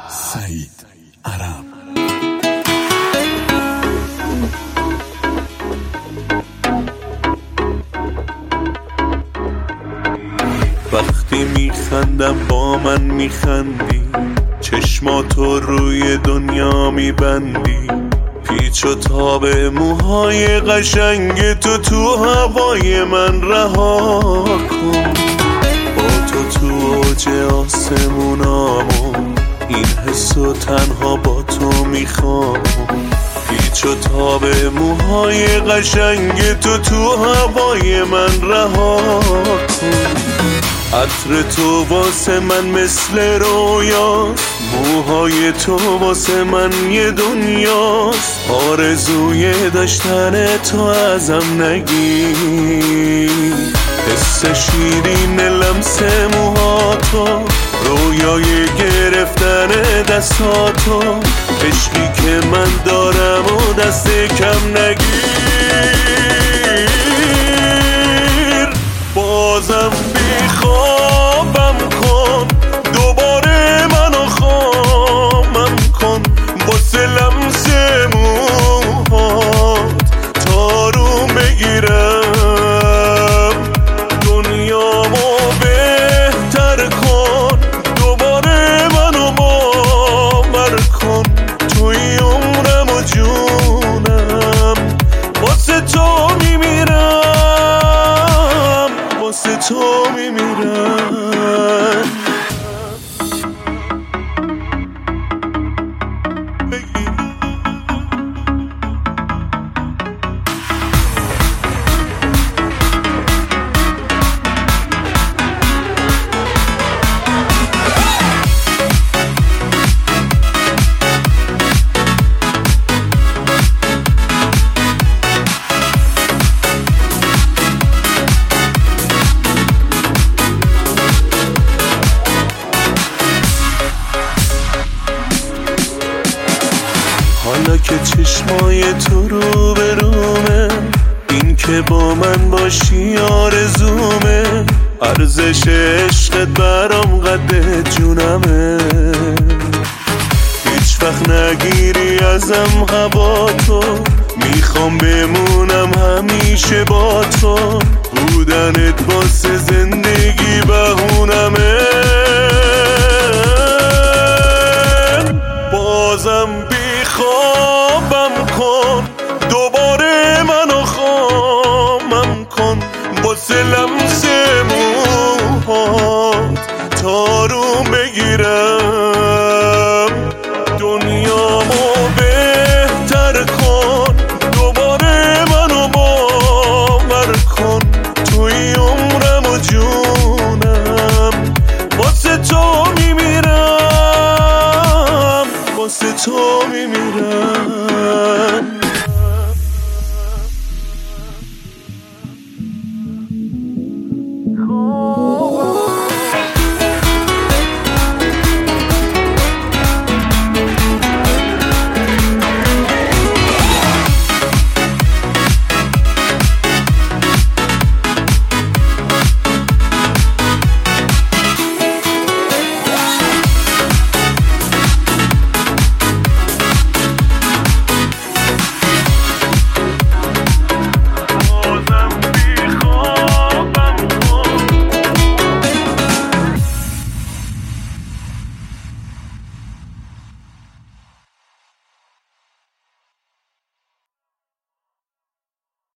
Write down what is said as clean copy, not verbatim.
سعید عرب. وقتی میخندم با من میخندی، چشماتو روی دنیا میبندی، پیچ و تاب موهای قشنگ تو هوای من رها کن. با تو اوج آسمونامو، این حسو تنها با تو میخوام. پیچ و تاب موهای قشنگ تو هوای من رها کن. عطر تو واسه من مثل رویاست، موهای تو واسه من یه دنیاست. آرزوی داشتن تو ازم نگیر، حس شیرین لمس موهاتو، رویای گرفتن دستاتو، عشقی که من دارم و دست کم نگیر. بازم بیخوابم کن، دوباره منو خامم کن، واسه لمس موهات تارو بگیرم. دنیامو بهتر کن، دوباره منو باور کن، توی عمرم و جونم، واسه تو میمیرم، واسه تو میمیرم. حالا که چشمای تو رو به رومه، این که با من باشی آرزومه. ارزش عشقت برام قد جونمه، هیچ وقت نگیری ازم هوا تو، میخوام بمونم همیشه با تو. بودنت واسه زندگی بهونمه.